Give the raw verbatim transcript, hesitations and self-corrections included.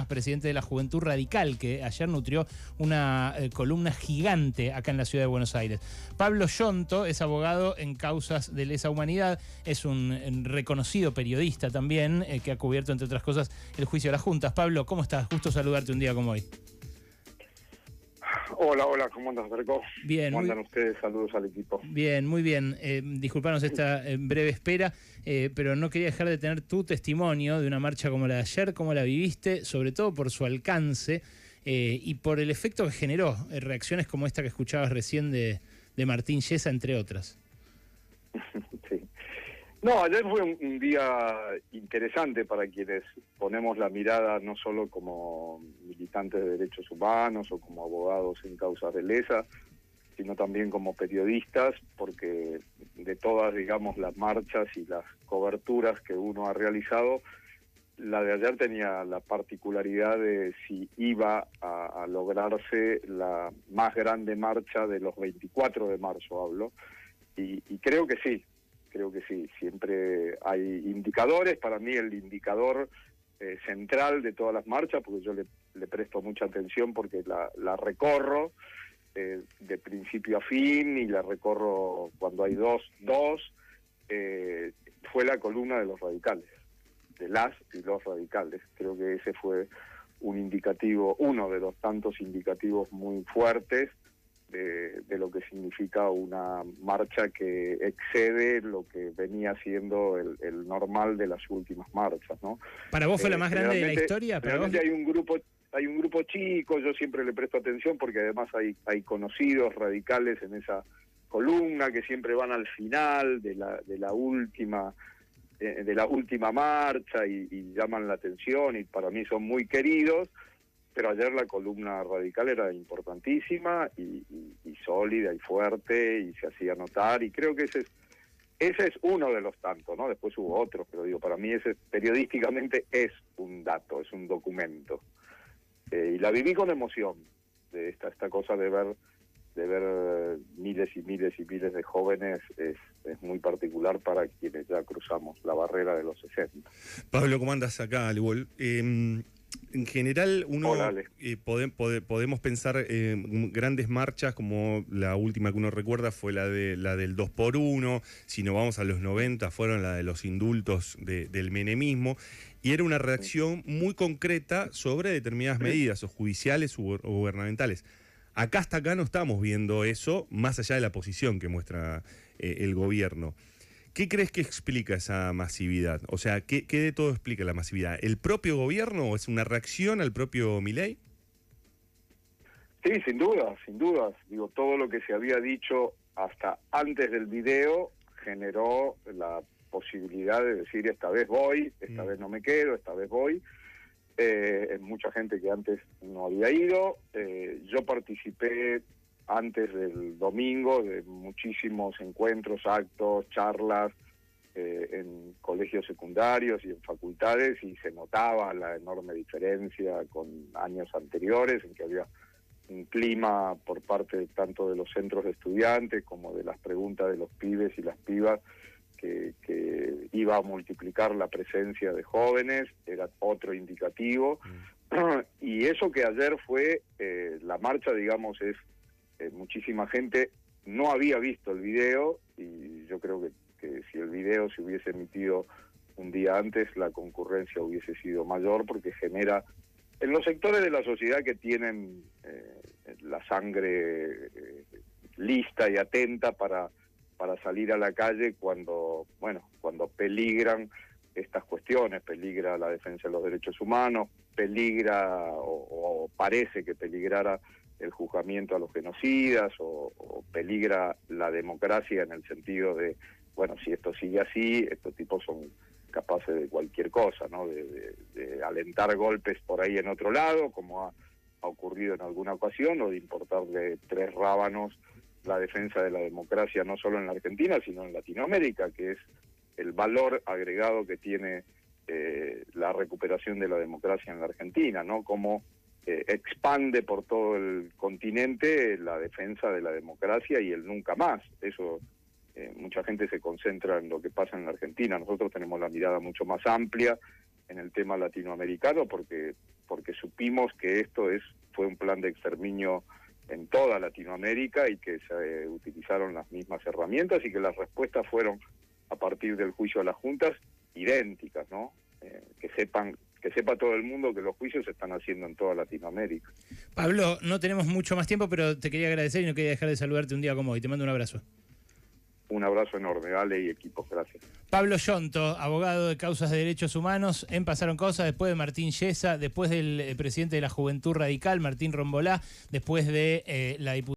Tomás, presidente de la Juventud Radical, que ayer nutrió una eh, columna gigante acá en la ciudad de Buenos Aires. Pablo Yonto es abogado en causas de lesa humanidad, es un, un reconocido periodista también, eh, que ha cubierto, entre otras cosas, el juicio de las juntas. Pablo, ¿cómo estás? Gusto saludarte un día como hoy. Hola, hola, ¿cómo andas, Berco? Bien. ¿Cómo andan muy... ustedes? Saludos al equipo. Bien, muy bien. Eh, disculpanos esta eh, breve espera, eh, pero no quería dejar de tener tu testimonio de una marcha como la de ayer, cómo la viviste, sobre todo por su alcance eh, y por el efecto que generó, eh, reacciones como esta que escuchabas recién de, de Martín Yesa, entre otras. Sí. No, ayer fue un, un día interesante para quienes ponemos la mirada no solo como militantes de derechos humanos o como abogados en causas de lesa, sino también como periodistas, porque de todas, digamos, las marchas y las coberturas que uno ha realizado, la de ayer tenía la particularidad de si iba a, a lograrse la más grande marcha de los veinticuatro de marzo, hablo, y, y creo que sí. Creo que sí, siempre hay indicadores. Para mí el indicador eh, central de todas las marchas, porque yo le, le presto mucha atención porque la, la recorro eh, de principio a fin y la recorro cuando hay dos, dos, eh, fue la columna de los radicales, de las y los radicales. Creo que ese fue un indicativo, uno de los tantos indicativos muy fuertes De, de lo que significa una marcha que excede lo que venía siendo el, el normal de las últimas marchas, ¿no? ¿Para vos fue eh, la más grande de la historia? ¿Para realmente vos? hay un grupo, hay un grupo chico, yo siempre le presto atención porque además hay, hay conocidos radicales en esa columna que siempre van al final de la, de la última, eh, de la última marcha y, y llaman la atención y para mí son muy queridos. Pero ayer la columna radical era importantísima y, y, y sólida y fuerte y se hacía notar y creo que ese es ese es uno de los tantos, ¿no? Después hubo otros, pero digo, para mí ese periodísticamente es un dato, es un documento. Eh, y la viví con emoción, de esta, esta cosa de ver de ver miles y miles y miles de jóvenes es, es muy particular para quienes ya cruzamos la barrera de los sesenta. Pablo, ¿cómo andas acá, al igual? Eh, En general, uno Hola, eh, pode, pode, podemos pensar eh, grandes marchas, como la última que uno recuerda fue la de la del dos por uno, si no vamos a los noventa, fueron la de los indultos de, del menemismo, y era una reacción muy concreta sobre determinadas medidas, o judiciales o gubernamentales. Acá hasta acá no estamos viendo eso, más allá de la posición que muestra eh, el gobierno. ¿Qué crees que explica esa masividad? O sea, ¿qué, qué de todo explica la masividad? ¿El propio gobierno o es una reacción al propio Milei? Sí, sin duda, sin dudas. Digo, todo lo que se había dicho hasta antes del video generó la posibilidad de decir esta vez voy, esta mm. vez no me quedo, esta vez voy. Eh, en mucha gente que antes no había ido. Eh, yo participé antes del domingo de muchísimos encuentros, actos, charlas eh, en colegios secundarios y en facultades y se notaba la enorme diferencia con años anteriores en que había un clima por parte tanto de los centros de estudiantes como de las preguntas de los pibes y las pibas que, que iba a multiplicar la presencia de jóvenes, era otro indicativo. Mm. Y eso que ayer fue, eh, la marcha, digamos, es Eh, muchísima gente no había visto el video y yo creo que, que si el video se hubiese emitido un día antes la concurrencia hubiese sido mayor porque genera en los sectores de la sociedad que tienen eh, la sangre eh, lista y atenta para para salir a la calle cuando bueno cuando peligran estas cuestiones, peligra la defensa de los derechos humanos, peligra o, o parece que peligrara el juzgamiento a los genocidas o, o peligra la democracia en el sentido de, bueno, si esto sigue así, estos tipos son capaces de cualquier cosa, ¿no? De, de, de alentar golpes por ahí en otro lado, como ha, ha ocurrido en alguna ocasión, o de importarle tres rábanos la defensa de la democracia no solo en la Argentina, sino en Latinoamérica, que es el valor agregado que tiene eh, la recuperación de la democracia en la Argentina, ¿no? Como Eh, expande por todo el continente la defensa de la democracia y el nunca más. Eso, eh, mucha gente se concentra en lo que pasa en la Argentina. Nosotros tenemos la mirada mucho más amplia en el tema latinoamericano porque porque supimos que esto es fue un plan de exterminio en toda Latinoamérica y que se eh, utilizaron las mismas herramientas y que las respuestas fueron, a partir del juicio a las juntas, idénticas, ¿no? Eh, que sepan, que sepa todo el mundo que los juicios se están haciendo en toda Latinoamérica. Pablo, no tenemos mucho más tiempo, pero te quería agradecer y no quería dejar de saludarte un día como hoy. Te mando un abrazo. Un abrazo enorme, Ale y equipos, gracias. Pablo Yonto, abogado de causas de derechos humanos en Pasaron Cosas, después de Martín Yesa, después del eh, presidente de la Juventud Radical, Martín Rombolá, después de eh, la diputada